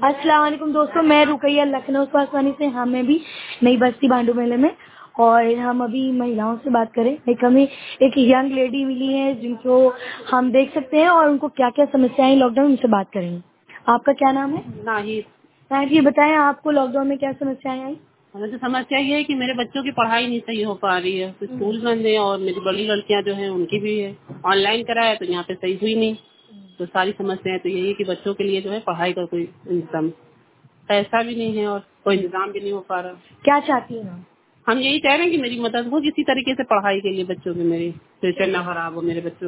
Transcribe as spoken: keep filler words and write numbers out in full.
अस्सलाम वालेकुम दोस्तों, मैं रुकैया लखनऊ पासवानी से। हाँ, मैं भी नई बस्ती बांडू मेले में, और हम अभी महिलाओं से बात करें। एक हमें एक यंग लेडी मिली है जिनको हम देख सकते हैं और उनको क्या क्या समस्याएं लॉकडाउन, उनसे बात करेंगे। आपका क्या नाम है? नाहिद। नाहिद, ये बताएं आपको लॉकडाउन में क्या समस्याएं आई? हमें तो समस्या ये है कि मेरे बच्चों की पढ़ाई नहीं सही हो पा रही है, तो स्कूल बंद है और मेरी बड़ी लड़कियां जो हैं उनकी भी है ऑनलाइन कराया तो यहाँ पे सही हुई नहीं। तो सारी समस्याएं तो यही है कि बच्चों के लिए जो है पढ़ाई का कोई इंतजाम, पैसा भी नहीं है और कोई इंतजाम भी नहीं हो पा रहा। क्या चाहती हैं आप? हम यही कह रहे हैं कि मेरी मदद हो किसी तरीके से पढ़ाई के लिए, बच्चों की मेरी फ्यूचर ना खराब हो मेरे बच्चों